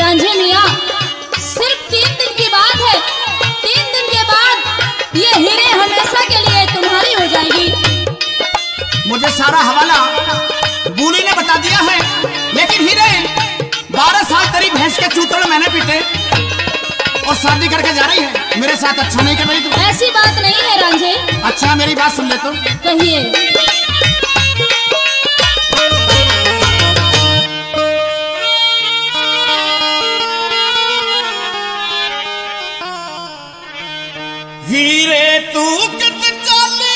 रांझे मियाँ, सिर्फ 3 दिन की बात है। 3 दिन के बाद ये हीरे हमेशा के लिए तुम्हारी हो जाएगी। मुझे सारा हवाला बूली ने बता दिया है, लेकिन हीरे 12 साल तेरी भैंस के चूतड़ मैंने पीटे और शादी करके जा रही है। मेरे साथ अच्छा नहीं कर रही तू। ऐसी बात नहीं है रांझे। अच्छा मेरी बात सुन ले तो। कहिए। हीरे तू कित चली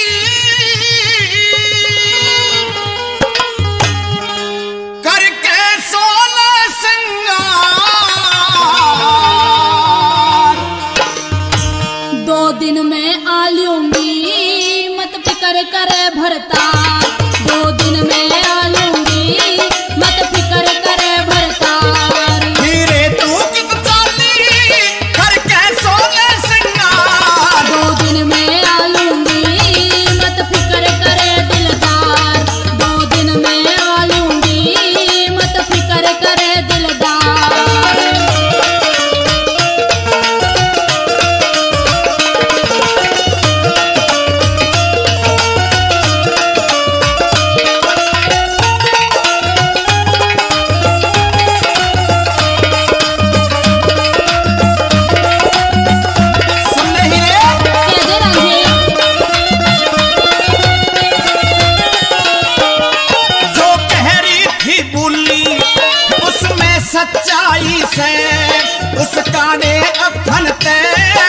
करके सोना सिंगार, 2 दिन में आ लूंगी मत फिकर करे भरता। 2 दिन में आ लूंगी मत फिकर करे भरता। हीरे तू कित चली करके सोना सिंगार, 2 दिन में आ लूंगी मत फिकर करे दिलदार। 2 दिन में आ लूंगी मत फिकर करे दिलदार। सुन ले हीरे, कह दे रांझे। जो कह रही थी बोली उसमें सच्चाई से, उसका ने अफन ते